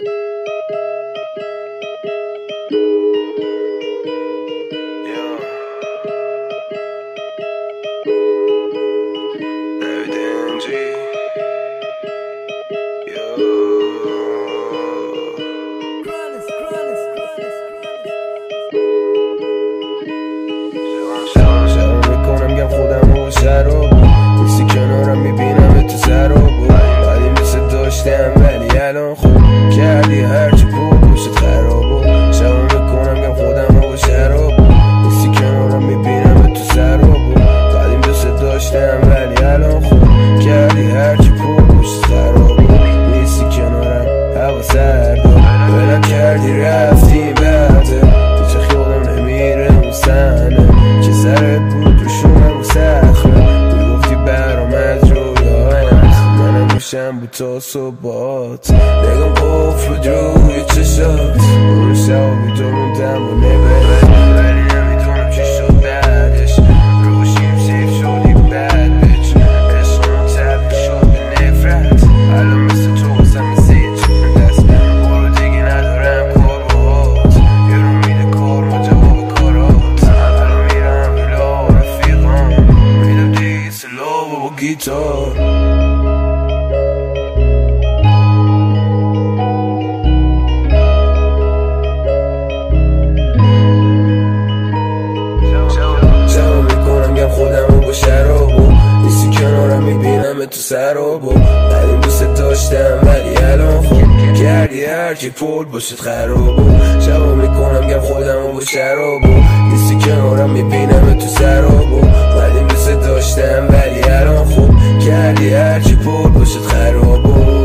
نیستی کنارم میبینم تو سرابو ولی مثل داشتم ولی الان خوب کردی هرچی پشت خرابو شبا میکنم گم خودم با شرابو نیستی کنارم میبینم تو سرابو ولی مثل داشتم ولی الان خوب کردی هرچی پشت خرابو نیستی کنارم هوا سرده بلند کردی رفتی بعده پیچه خیالم نمیره اون سنه که سرت بود روشونم سخره شم بود تا صبحات نگم قفل بود روی چشات اون شب بیدار موندم و نبرم ولی نمیدونم چی شد بعدش روشیم سیف شدی بد بچ عشقمون تبدیل شد به نفرت الان مثل تو واسم مثل یه چیپ دست برو دیگه ندارم کار باهات یه رو میده کار ما جواب کارات الان میرم بلا رفیقام میدم دیگه سلو و با گیتار تو سرابو ولی دوست داشتم ولی الان خوب کردی هرچی پول باشد خرابو شبا میکنم گم خودمو با شرابو نیستی کنارم میبینم تو سرابو ولی دوست داشتم ولی الان خوب کردی هرچی پول باشد خرابو